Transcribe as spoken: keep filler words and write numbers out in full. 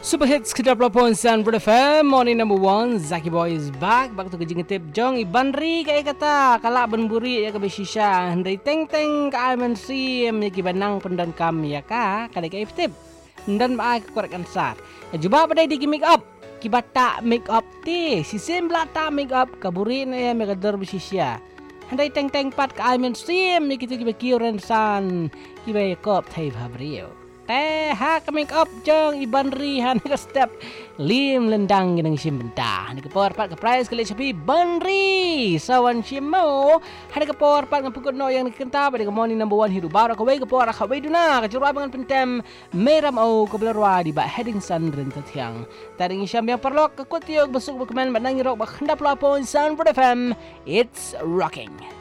Super Hits Kedap Lapon San Brother F M. Morning number one, Zaki Boy is back. Back to kejing tip jong iban ri kaya kata kalak benburi ya ke besisha. Hendai teng teng ka amen sim ya ki banang pendan kam ya ka kadai ka tip. Dan ba ka korek ansar. Ya juba pada di make up. Ki bata make up ti. Si sim blata make up kaburi na ya me kadar besisha. Hendai teng teng pat ka amen sim ya kita ki kiuran san. Ki ba kop thai bhabrio. Teh ha ka make up jeng iban ri han ka step lim lendang ginang sim bentah ni ka por pat ka price kali sapi banri sawan simo ha ka por pat ngam pukut no yang ni kenta pada ka morning number one hidu bara ka wei ka por ka wei duna ka jurwa bangan pentem meram au ka belarwa di ba heading sun ren tathiang taring syam yang perlok ka kutiog besuk berkeman banang rok ba khandap lapon sound for the fam. It's rocking.